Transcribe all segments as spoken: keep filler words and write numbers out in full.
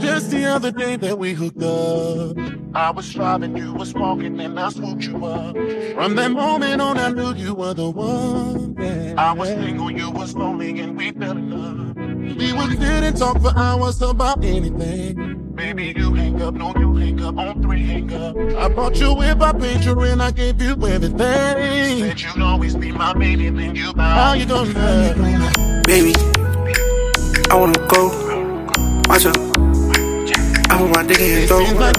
just the other day that we hooked up. I was driving, you was walking, and I swooped you up. From that moment on, I knew you were the one. Yeah. I was single, you was lonely, and we fell in love. We would sit and talk for hours about anything. Baby, you hang up, no, you hang up, on three hang up. I bought you whip, I paid you and I gave you everything. Said you'd always be my baby, then you buy. How you gonna love me? Baby, I wanna go. Watch out. I put my dick in your throat. Like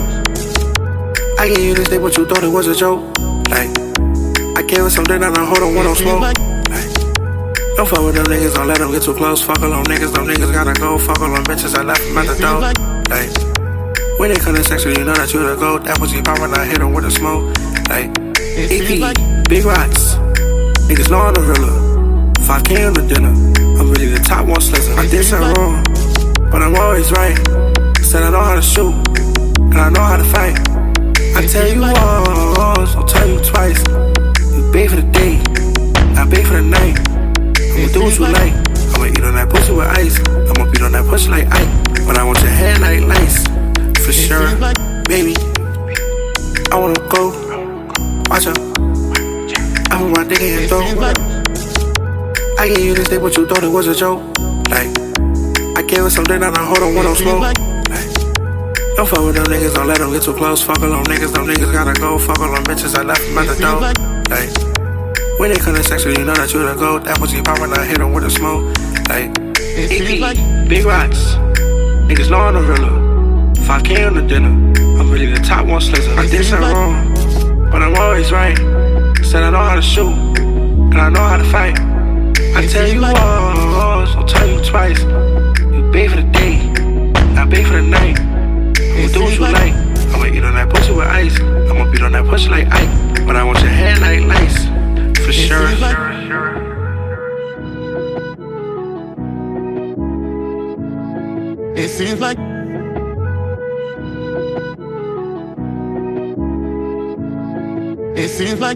I gave you this day, but you thought it was a joke. Like, I gave her something that I hold on, want no smoke. Like, don't fuck with them niggas, don't let them get too close. Fuck all them niggas, them niggas gotta go. Fuck all them bitches, I left them at the door. Like, when they come to sex with you, know that you the goat. That pussy poppin', I hit them with the smoke. Like, A P, big rocks. Niggas know I'm the realer. five K on the dinner. I'm really the top one slicer. I did something wrong, but I'm always right. Said I know how to shoot, and I know how to fight. I tell you once, I'll tell you twice. You pay for the day, I pay for the night. I'ma do what you like. I'ma eat on that pussy with ice. I'ma beat on that pussy like ice. But I want your head like lice. For sure, baby, I wanna go. Watch out, I put my dick in your throat. I gave you this day, but you thought it was a joke. Like, I gave her something that I hold on, want no smoke. Like, don't fuck with them niggas, don't let them get too close. Fuck all them niggas, them niggas gotta go. Fuck all them bitches, I left them at the door. Like, when they come to sex with you, know that you the goat. That pussy poppin', I hit them with the smoke. Like, A P, big rocks. Niggas know I'm the realer. five K on the dinner. I'm really the top one slicer. I did something wrong, but I'm always right. Said I know how to shoot, and I know how to fight. I tell you once, I'll tell you twice. You pay for the day, I pay for the night. I'ma do what you like. I'ma eat on that pussy with ice. I'ma beat on that pussy like ice. But I want your head like lice. For sure. It seems like It seems like